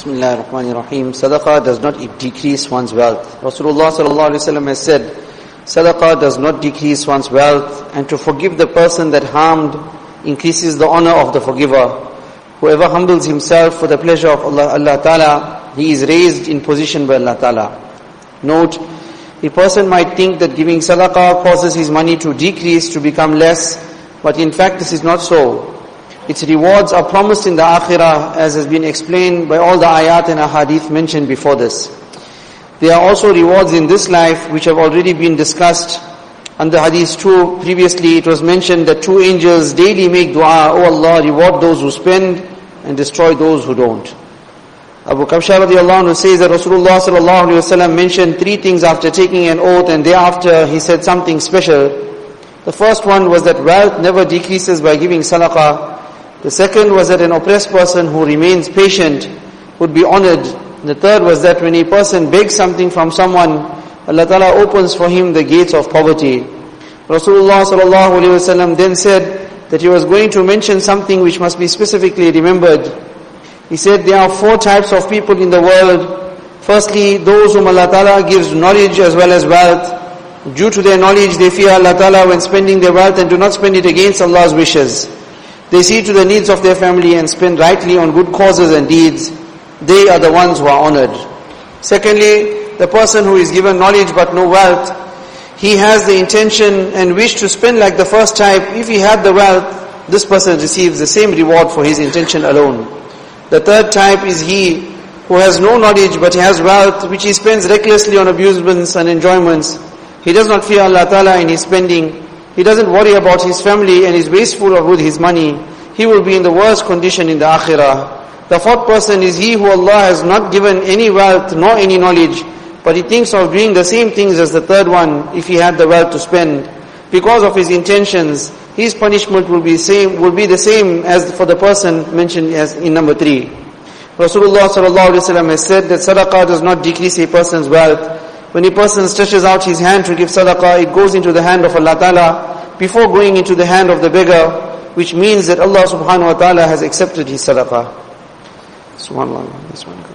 Bismillah ar-Rahman ar-Rahim. Sadaqah does not decrease one's wealth. Rasulullah sallallahu alaihi wasallam has said, Sadaqah does not decrease one's wealth, and to forgive the person that harmed increases the honor of the forgiver. Whoever humbles himself for the pleasure of Allah Ta'ala, he is raised in position by Allah Ta'ala. Note, a person might think that giving sadaqah causes his money to decrease, to become less, but in fact this is not so. Its rewards are promised in the akhirah, as has been explained by all the ayat and ahadith mentioned before this. There are also rewards in this life which have already been discussed. Under hadith 2, previously it was mentioned that 2 angels daily make dua, "O Allah, reward those who spend and destroy those who don't." Abu Kabsha radiallahu anhu says that Rasulullah sallallahu alaihi wasallam mentioned 3 things after taking an oath, and thereafter he said something special. The first one was that wealth never decreases by giving sadaqah. The second was that an oppressed person who remains patient would be honored. The third was that when a person begs something from someone, Allah Ta'ala opens for him the gates of poverty. Rasulullah sallallahu alaihi wasallam then said that he was going to mention something which must be specifically remembered. He said there are 4 types of people in the world. Firstly, those whom Allah Ta'ala gives knowledge as well as wealth. Due to their knowledge, they fear Allah Ta'ala when spending their wealth and do not spend it against Allah's wishes. They see to the needs of their family and spend rightly on good causes and deeds. They are the ones who are honored. Secondly, the person who is given knowledge but no wealth, he has the intention and wish to spend like the first type. If he had the wealth, this person receives the same reward for his intention alone. The third type is he who has no knowledge but he has wealth, which he spends recklessly on amusements and enjoyments. He does not fear Allah Ta'ala in his spending. He doesn't worry about his family and is wasteful with his money. He will be in the worst condition in the akhirah. The fourth person is he who Allah has not given any wealth nor any knowledge, but he thinks of doing the same things as the third one if he had the wealth to spend. Because of his intentions, his punishment will be the same as for the person mentioned as in number 3. Rasulullah sallallahu alaihi wasallam has said that sadaqah does not decrease a person's wealth. When a person stretches out his hand to give sadaqah, it goes into the hand of Allah Ta'ala before going into the hand of the beggar, which means that Allah subhanahu wa ta'ala has accepted his sadaqah. Subhanallah.